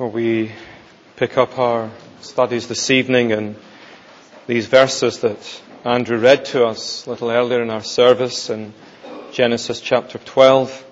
We pick up our studies this evening in these verses that Andrew read to us a little earlier in our service in Genesis chapter 12.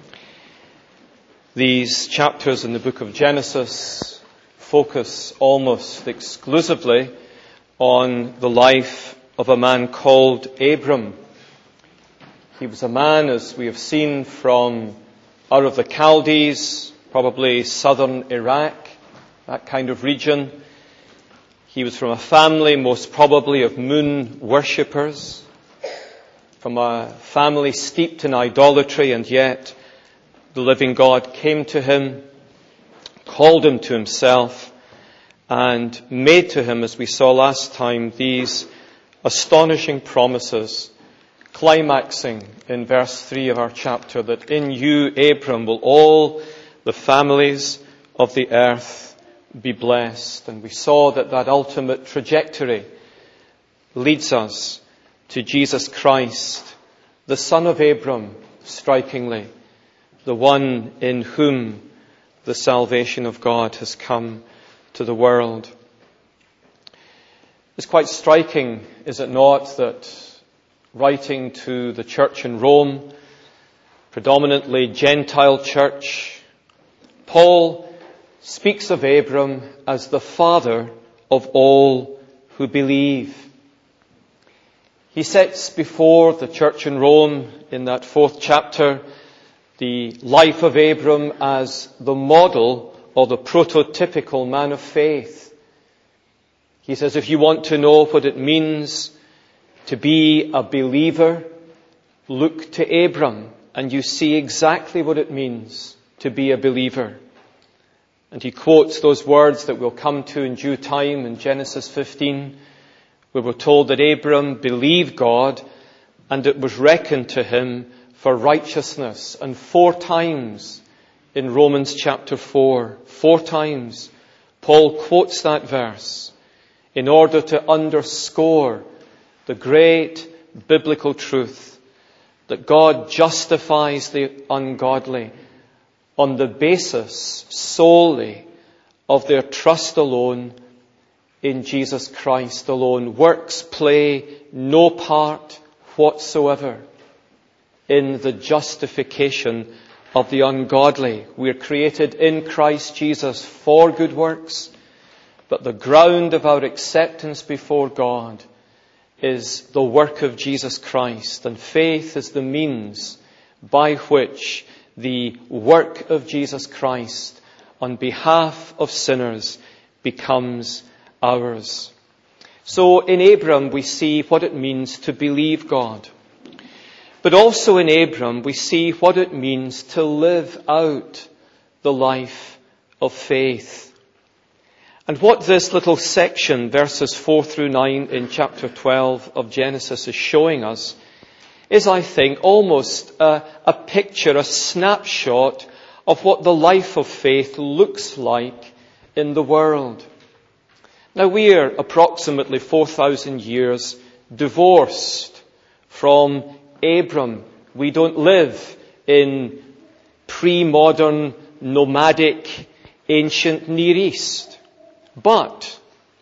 These chapters in the book of Genesis focus almost exclusively on the life of a man called Abram. He was a man, as we have seen, from out of the Chaldees, probably southern Iraq, that kind of region. He was from a family most probably of moon worshippers, from a family steeped in idolatry, and yet the living God came to him, called him to himself, and made to him, as we saw last time, these astonishing promises, climaxing in verse 3 of our chapter, that in you, Abram, will all the families of the earth be blessed. And we saw that ultimate trajectory leads us to Jesus Christ, the son of Abram, strikingly, the one in whom the salvation of God has come to the world. It's quite striking, is it not, that writing to the church in Rome, predominantly Gentile church, Paul speaks of Abram as the father of all who believe. He sets before the church in Rome, in that 4th chapter, the life of Abram as the model or the prototypical man of faith. He says, if you want to know what it means to be a believer, look to Abram, and you see exactly what it means to be a believer. And he quotes those words that we'll come to in due time in Genesis 15, where we're told that Abram believed God and it was reckoned to him for righteousness. And 4 times in Romans chapter 4, 4 times, Paul quotes that verse in order to underscore the great biblical truth that God justifies the ungodly on the basis solely of their trust alone in Jesus Christ alone. Works play no part whatsoever in the justification of the ungodly. We are created in Christ Jesus for good works, but the ground of our acceptance before God is the work of Jesus Christ, and faith is the means by which the work of Jesus Christ on behalf of sinners becomes ours. So in Abram we see what it means to believe God. But also in Abram we see what it means to live out the life of faith. And what this little section, verses 4 through 9 in chapter 12 of Genesis, is showing us is, I think, almost a picture, a snapshot of what the life of faith looks like in the world. Now, we are approximately 4,000 years divorced from Abram. We don't live in pre-modern, nomadic, ancient Near East. But,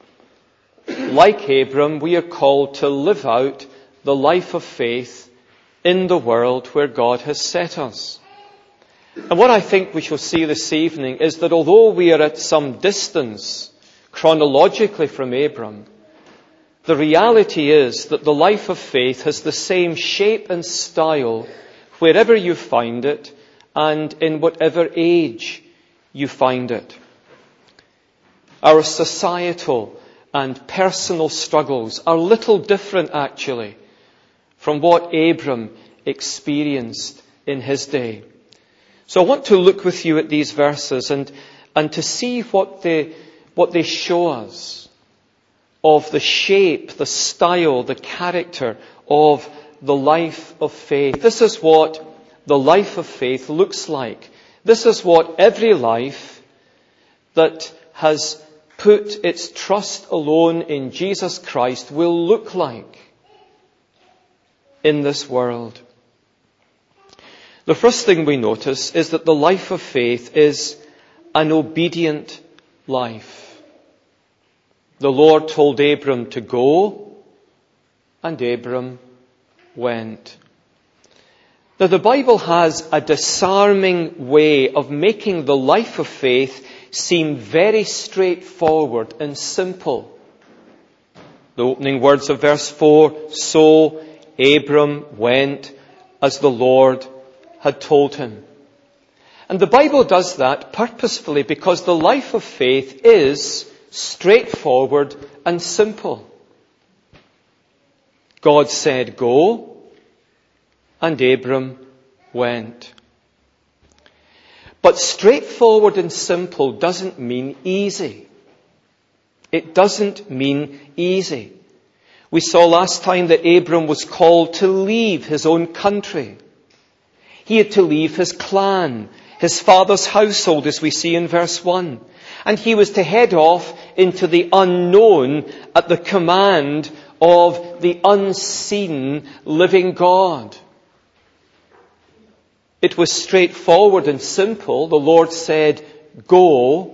like Abram, we are called to live out the life of faith in the world where God has set us. And what I think we shall see this evening is that although we are at some distance chronologically from Abram, the reality is that the life of faith has the same shape and style wherever you find it and in whatever age you find it. Our societal and personal struggles are little different, actually, from what Abram experienced in his day. So I want to look with you at these verses and to see what they show us of the shape, the style, the character of the life of faith. This is what the life of faith looks like. This is what every life that has put its trust alone in Jesus Christ will look like in this world. The first thing we notice is that the life of faith is an obedient life. The Lord told Abram to go, and Abram went. Now, the Bible has a disarming way of making the life of faith seem very straightforward and simple. The opening words of verse 4, so Abram went as the Lord had told him. And the Bible does that purposefully because the life of faith is straightforward and simple. God said, go, and Abram went. But straightforward and simple doesn't mean easy. It doesn't mean easy. We saw last time that Abram was called to leave his own country. He had to leave his clan, his father's household, as we see in verse 1. And he was to head off into the unknown at the command of the unseen living God. It was straightforward and simple. The Lord said, go.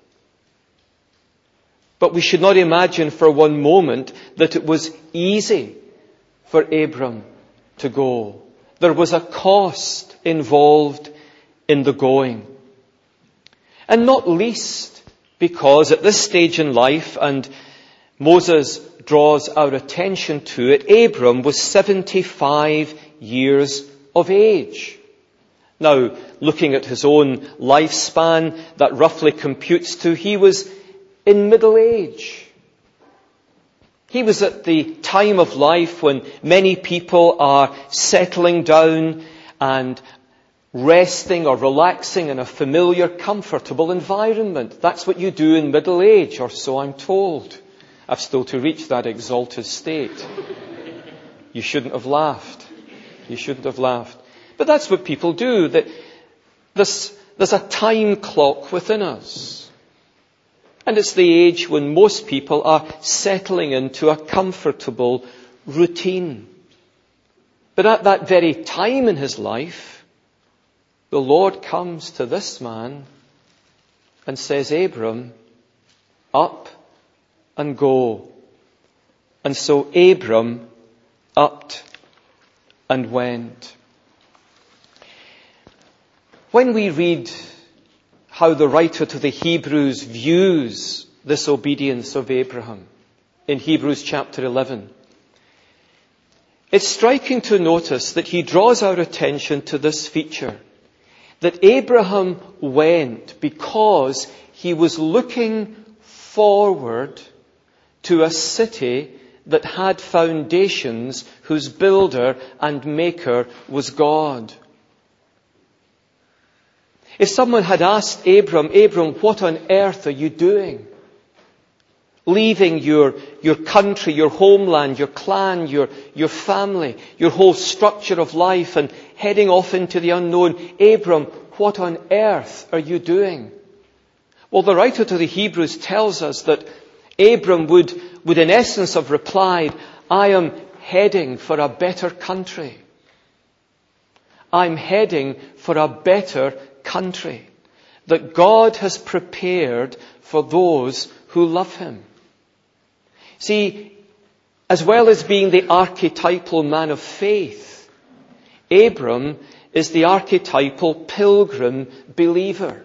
But we should not imagine for one moment that it was easy for Abram to go. There was a cost involved in the going. And not least because at this stage in life, and Moses draws our attention to it, Abram was 75 years of age. Now, looking at his own lifespan, that roughly computes to he was in middle age. He was at the time of life when many people are settling down and resting or relaxing in a familiar, comfortable environment. That's what you do in middle age, or so I'm told. I've still to reach that exalted state. You shouldn't have laughed. You shouldn't have laughed. But that's what people do. That there's a time clock within us. And it's the age when most people are settling into a comfortable routine. But at that very time in his life, the Lord comes to this man and says, Abram, up and go. And so Abram upped and went. When we read how the writer to the Hebrews views this obedience of Abraham in Hebrews chapter 11, it's striking to notice that he draws our attention to this feature, that Abraham went because he was looking forward to a city that had foundations, whose builder and maker was God. If someone had asked Abram, what on earth are you doing? Leaving your country, your homeland, your clan, your family, your whole structure of life and heading off into the unknown. Abram, what on earth are you doing? Well, the writer to the Hebrews tells us that Abram would in essence have replied, I am heading for a better country. I'm heading for a better country that God has prepared for those who love Him. See, as well as being the archetypal man of faith, Abram is the archetypal pilgrim believer.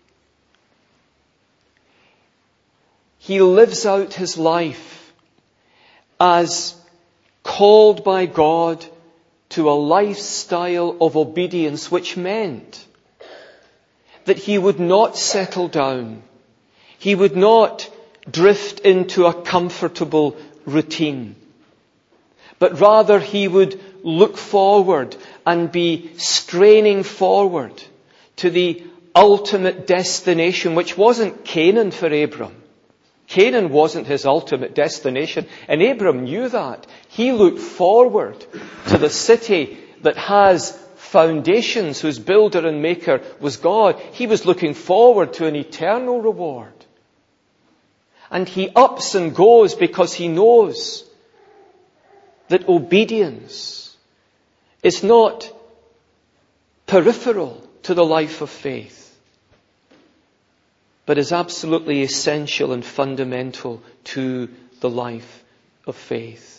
He lives out his life as called by God to a lifestyle of obedience, which meant that he would not settle down. He would not drift into a comfortable routine. But rather he would look forward and be straining forward to the ultimate destination, which wasn't Canaan for Abram. Canaan wasn't his ultimate destination, and Abram knew that. He looked forward to the city that has foundations, whose builder and maker was God. He was looking forward to an eternal reward. And he ups and goes because he knows that obedience is not peripheral to the life of faith. but is absolutely essential and fundamental to the life of faith.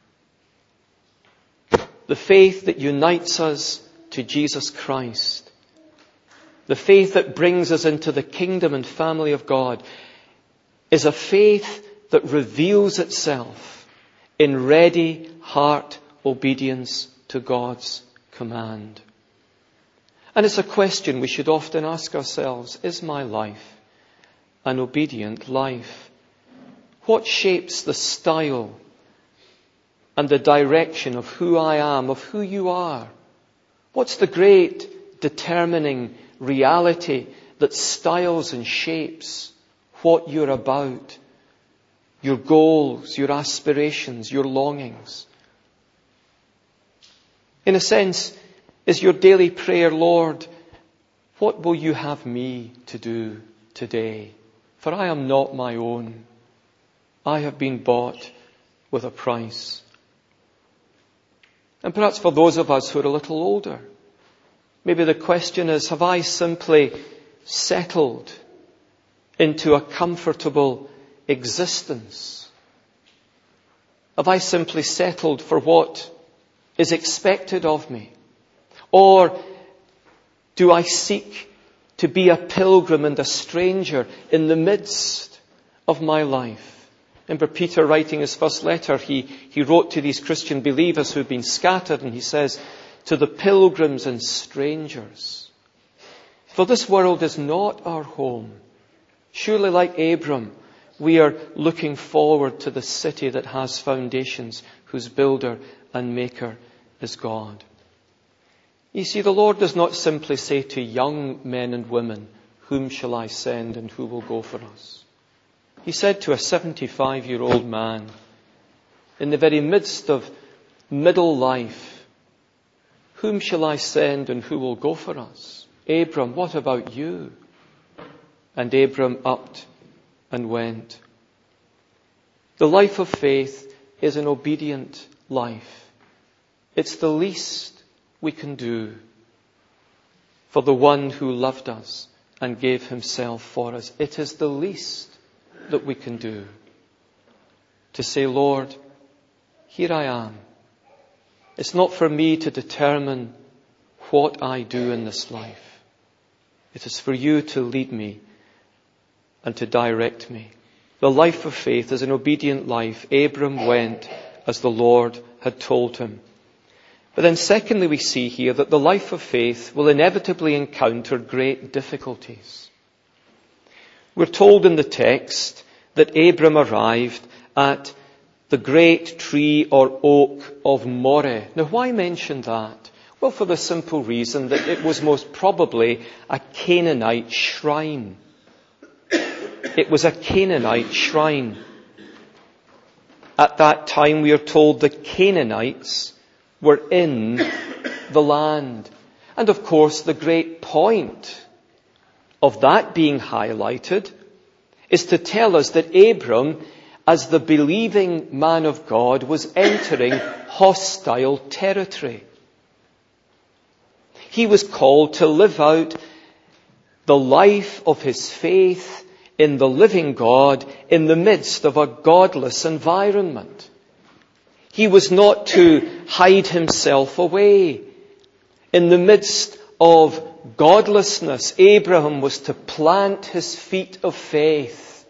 The faith that unites us to Jesus Christ, the faith that brings us into the kingdom and family of God, is a faith that reveals itself in ready heart obedience to God's command. And it's a question we should often ask ourselves: is my life an obedient life? What shapes the style and the direction of who I am, of who you are? What's the great determining reality that styles and shapes what you're about, your goals, your aspirations, your longings? In a sense, is your daily prayer, Lord, what will you have me to do today? For I am not my own. I have been bought with a price. And perhaps for those of us who are a little older, maybe the question is, have I simply settled into a comfortable existence? Have I simply settled for what is expected of me? Or do I seek to be a pilgrim and a stranger in the midst of my life? Remember Peter writing his first letter, he wrote to these Christian believers who've been scattered, and he says, to the pilgrims and strangers. For this world is not our home. Surely like Abram, we are looking forward to the city that has foundations, whose builder and maker is God. You see, the Lord does not simply say to young men and women, whom shall I send and who will go for us? He said to a 75-year-old man in the very midst of middle life, whom shall I send and who will go for us? Abram, what about you? And Abram upped and went. The life of faith is an obedient life. It's the least we can do for the one who loved us and gave himself for us. It is the least that we can do to say, Lord, here I am. It's not for me to determine what I do in this life. It is for you to lead me and to direct me. The life of faith is an obedient life. Abram went as the Lord had told him. But then secondly, we see here that the life of faith will inevitably encounter great difficulties. We're told in the text that Abram arrived at the great tree or oak of Moreh. Now, why mention that? Well, for the simple reason that it was most probably a Canaanite shrine. It was a Canaanite shrine. At that time, we are told the Canaanites were in the land. And of course, the great point of that being highlighted is to tell us that Abram, as the believing man of God, was entering hostile territory. He was called to live out the life of his faith in the living God in the midst of a godless environment. He was not to hide himself away. In the midst of godlessness, Abraham was to plant his feet of faith.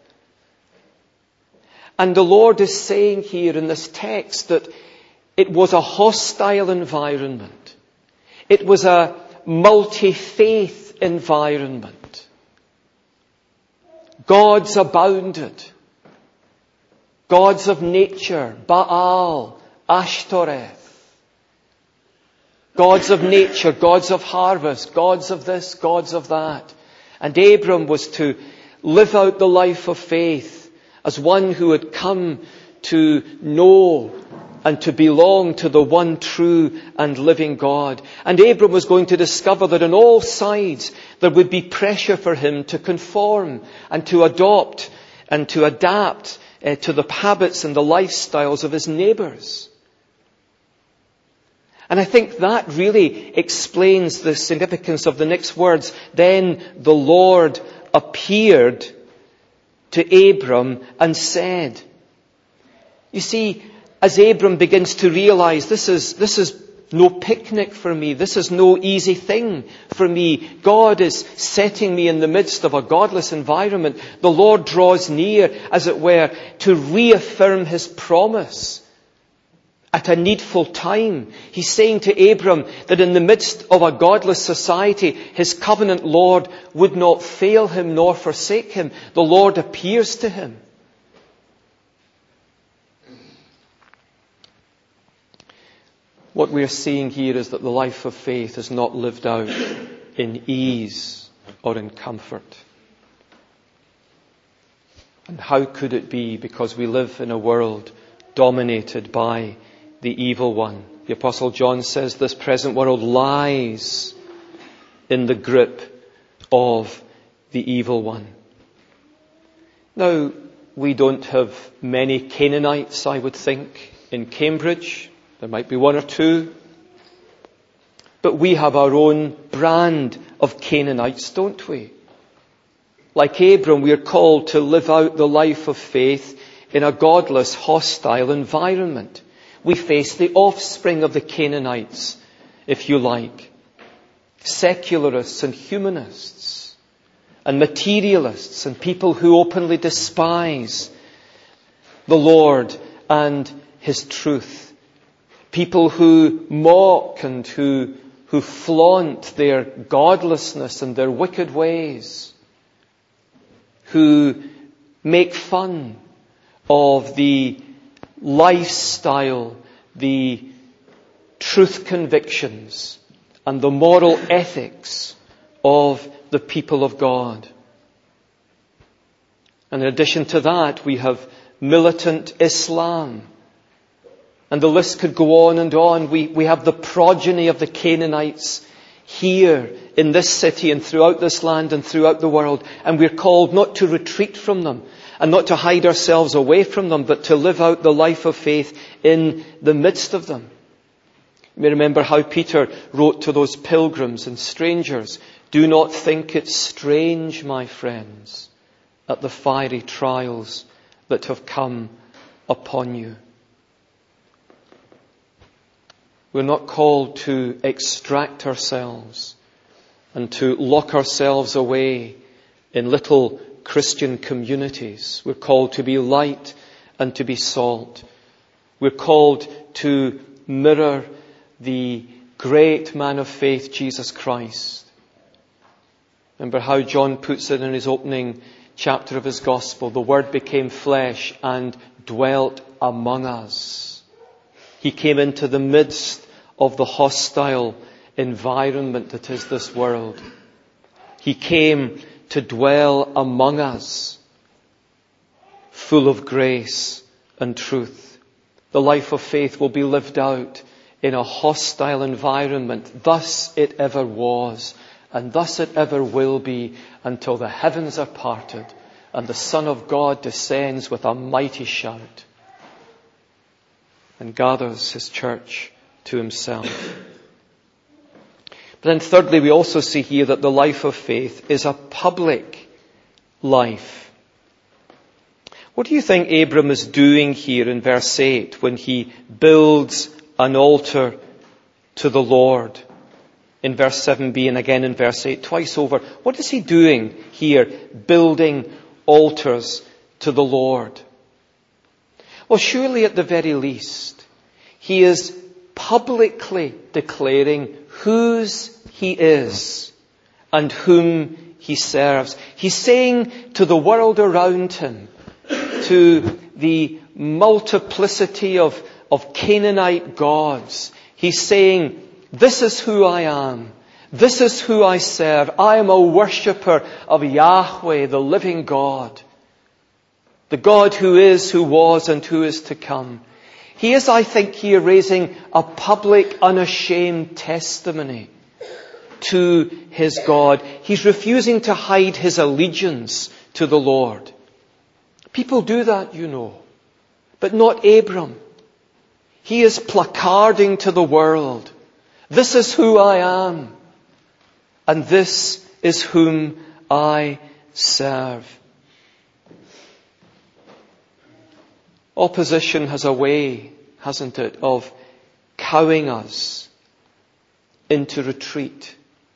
And the Lord is saying here in this text that it was a hostile environment. It was a multi-faith environment. Gods abounded. Gods of nature, Baal, Ashtoreth. Gods of nature, gods of harvest, gods of this, gods of that. And Abram was to live out the life of faith as one who had come to know and to belong to the one true and living God. And Abram was going to discover that on all sides there would be pressure for him to conform and to adopt and to adapt to the habits and the lifestyles of his neighbours. And I think that really explains the significance of the next words. Then the Lord appeared to Abram and said. You see, as Abram begins to realize this is no picnic for me. This is no easy thing for me. God is setting me in the midst of a godless environment. The Lord draws near, as it were, to reaffirm His promise at a needful time. He's saying to Abram that in the midst of a godless society, His covenant Lord would not fail him nor forsake him. The Lord appears to him. What we are seeing here is that the life of faith is not lived out in ease or in comfort. And how could it be? Because we live in a world dominated by the evil one. The Apostle John says this present world lies in the grip of the evil one. Now, we don't have many Canaanites, I would think, in Cambridge. There might be one or two. But we have our own brand of Canaanites, don't we? Like Abram, we are called to live out the life of faith in a godless, hostile environment. We face the offspring of the Canaanites, if you like. Secularists and humanists, and materialists, and people who openly despise the Lord and His truth. People who mock and who flaunt their godlessness and their wicked ways. Who make fun of the lifestyle, the truth convictions, and the moral ethics of the people of God. And in addition to that, we have militant Islam. And the list could go on and on. We have the progeny of the Canaanites here in this city and throughout this land and throughout the world. And we're called not to retreat from them and not to hide ourselves away from them, but to live out the life of faith in the midst of them. You may remember how Peter wrote to those pilgrims and strangers, "Do not think it strange, my friends, at the fiery trials that have come upon you." We're not called to extract ourselves and to lock ourselves away in little Christian communities. We're called to be light and to be salt. We're called to mirror the great man of faith, Jesus Christ. Remember how John puts it in his opening chapter of his Gospel. The Word became flesh and dwelt among us. He came into the midst of the hostile environment that is this world. He came to dwell among us, full of grace and truth. The life of faith will be lived out in a hostile environment. Thus it ever was, and thus it ever will be, until the heavens are parted and the Son of God descends with a mighty shout and gathers His church to Himself. But then thirdly, we also see here that the life of faith is a public life. What do you think Abram is doing here in verse 8 when he builds an altar to the Lord? In verse 7b and again in verse 8, twice over. What is he doing here, building altars to the Lord? Well, surely at the very least, he is publicly declaring whose he is and whom he serves. He's saying to the world around him, to the multiplicity of Canaanite gods, he's saying, this is who I am. This is who I serve. I am a worshipper of Yahweh, the living God. The God who is, who was, and who is to come. He is, I think, here raising a public, unashamed testimony to his God. He's refusing to hide his allegiance to the Lord. People do that, you know. But not Abram. He is placarding to the world, this is who I am, and this is whom I serve. Opposition has a way, hasn't it, of cowing us into retreat.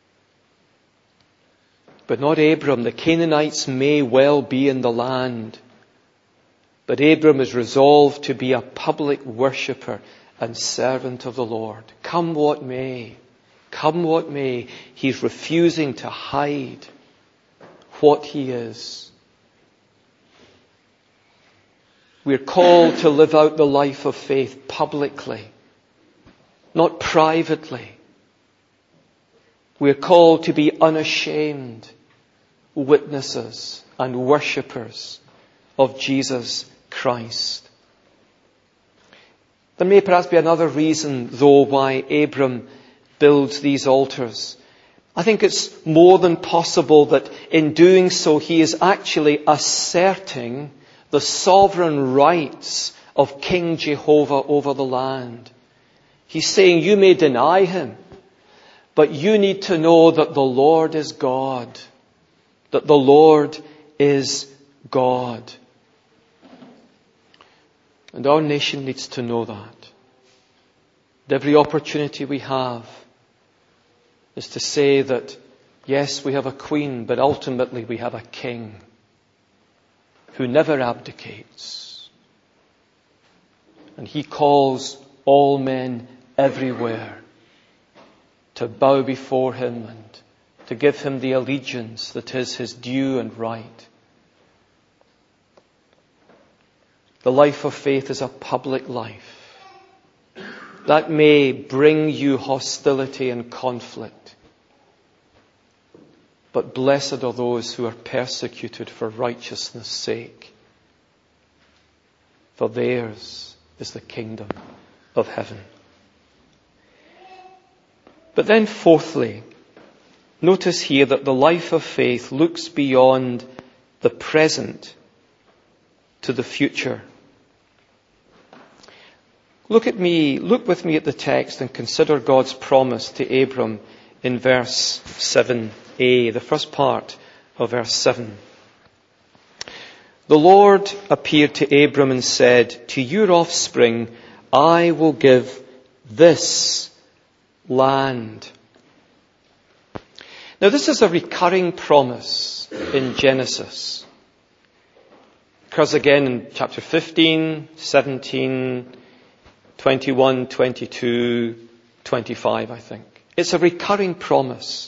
But not Abram. The Canaanites may well be in the land, but Abram is resolved to be a public worshipper and servant of the Lord. Come what may, he's refusing to hide what he is. We're called to live out the life of faith publicly, not privately. We're called to be unashamed witnesses and worshippers of Jesus Christ. There may perhaps be another reason, though, why Abram builds these altars. I think it's more than possible that in doing so he is actually asserting the sovereign rights of King Jehovah over the land. He's saying, you may deny him, but you need to know that the Lord is God. That the Lord is God. And our nation needs to know that. And every opportunity we have is to say that, yes, we have a queen, but ultimately we have a king who never abdicates. And he calls all men everywhere to bow before him and to give him the allegiance that is his due and right. The life of faith is a public life. That may bring you hostility and conflict. But blessed are those who are persecuted for righteousness' sake, for theirs is the kingdom of heaven. But then fourthly, notice here that the life of faith looks beyond the present to the future. Look with me at the text and consider God's promise to Abram in verse 7a, the first part of verse 7. The Lord appeared to Abram and said, to your offspring I will give this land. Now this is a recurring promise in Genesis. It occurs again in chapter 15, 17, 21, 22, 25, I think. It's a recurring promise.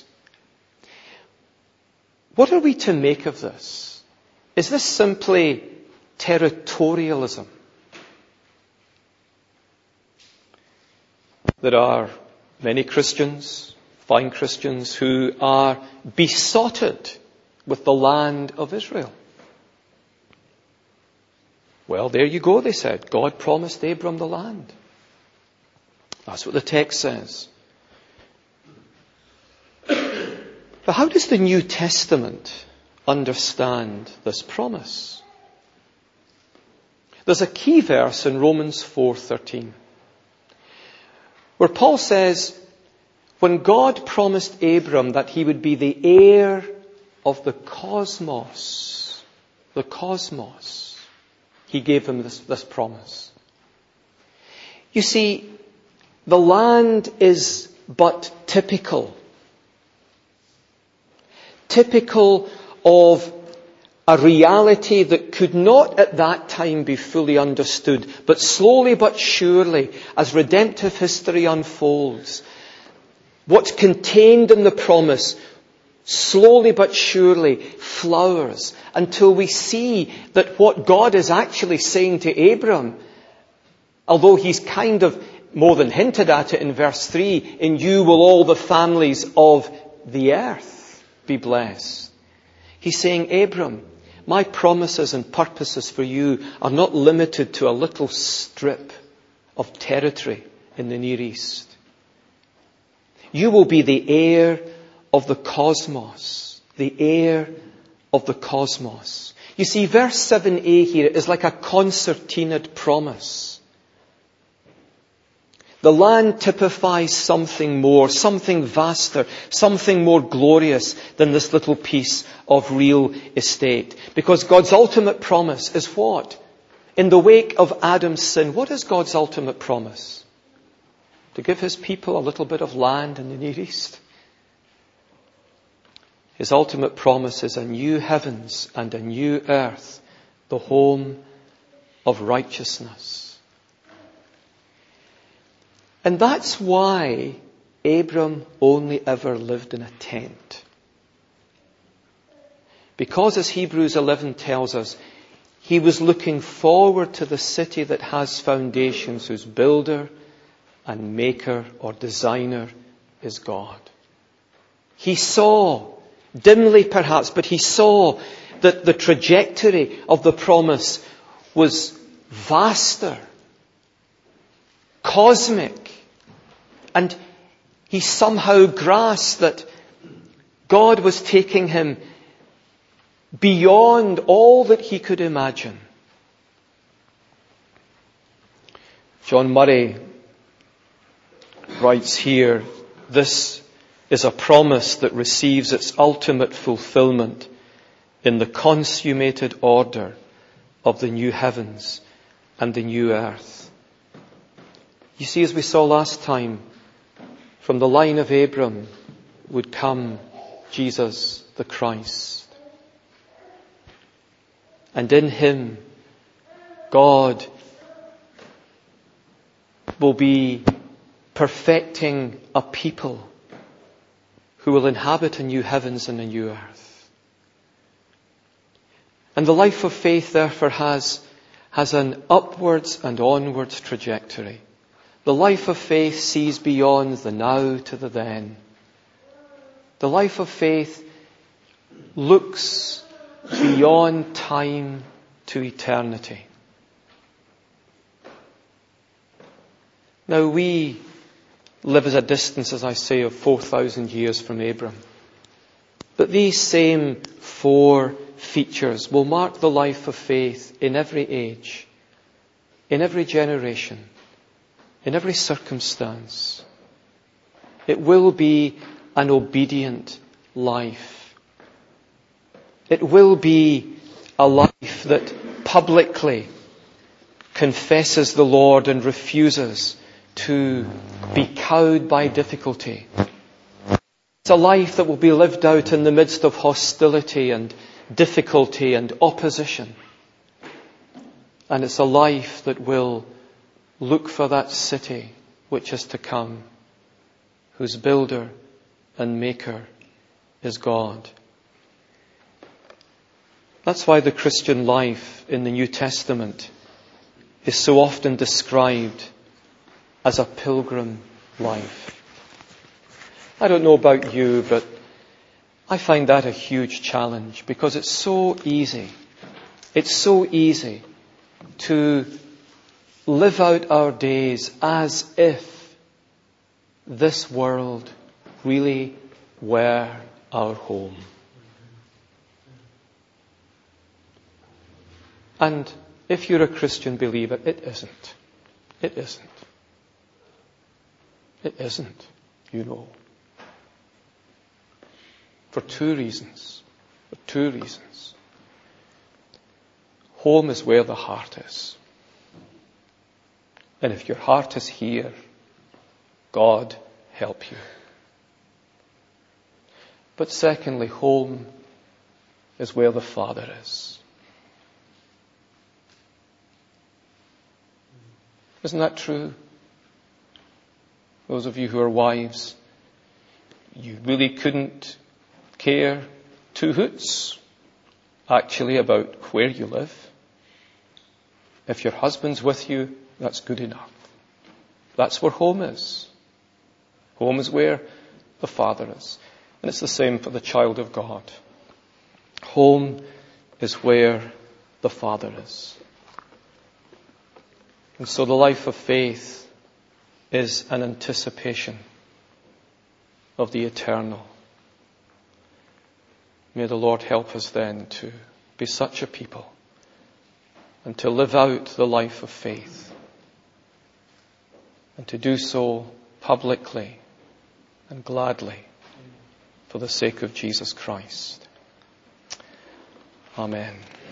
What are we to make of this? Is this simply territorialism? There are many Christians, fine Christians, who are besotted with the land of Israel. Well, there you go, they said. God promised Abram the land. That's what the text says. But how does the New Testament understand this promise? There's a key verse in Romans 4:13, where Paul says, when God promised Abram that he would be the heir of the cosmos, he gave him this promise. You see, the land is but typical of a reality that could not at that time be fully understood, but slowly but surely, as redemptive history unfolds, what's contained in the promise slowly but surely flowers until we see that what God is actually saying to Abram, although he's kind of more than hinted at it in verse 3, in you will all the families of the earth be blessed. He's saying, Abram, my promises and purposes for you are not limited to a little strip of territory in the Near East. You will be the heir of the cosmos. The heir of the cosmos. You see, verse 7a here is like a concertinaed promise. The land typifies something more, something vaster, something more glorious than this little piece of real estate. Because God's ultimate promise is what? In the wake of Adam's sin, what is God's ultimate promise? To give his people a little bit of land in the Near East. His ultimate promise is a new heavens and a new earth, the home of righteousness. And that's why Abram only ever lived in a tent. Because, as Hebrews 11 tells us, he was looking forward to the city that has foundations, whose builder and maker or designer is God. He saw, dimly perhaps, but he saw that the trajectory of the promise was vaster, cosmic, and he somehow grasped that God was taking him beyond all that he could imagine. John Murray writes here, this is a promise that receives its ultimate fulfillment in the consummated order of the new heavens and the new earth. You see, as we saw last time, from the line of Abram would come Jesus the Christ. And in him, God will be perfecting a people who will inhabit a new heavens and a new earth. And the life of faith, therefore, has an upwards and onwards trajectory. The life of faith sees beyond the now to the then. The life of faith looks beyond time to eternity. Now we live at a distance, as I say, of 4,000 years from Abram. But these same four features will mark the life of faith in every age, in every generation, in every circumstance. It will be an obedient life. It will be a life that publicly confesses the Lord and refuses to be cowed by difficulty. It's a life that will be lived out in the midst of hostility and difficulty and opposition. And it's a life that will look for that city which is to come, whose builder and maker is God. That's why the Christian life in the New Testament is so often described as a pilgrim life. I don't know about you, but I find that a huge challenge because it's so easy. It's so easy to live out our days as if this world really were our home. And if you're a Christian believer, it isn't. It isn't. It isn't, you know. For two reasons. For two reasons. Home is where the heart is. And if your heart is here, God help you. But secondly, home is where the Father is. Isn't that true? Those of you who are wives, you really couldn't care two hoots, actually, about where you live. If your husband's with you, that's good enough. That's where home is. Home is where the Father is. And it's the same for the child of God. Home is where the Father is. And so the life of faith is an anticipation of the eternal. May the Lord help us then to be such a people and to live out the life of faith and to do so publicly and gladly for the sake of Jesus Christ. Amen.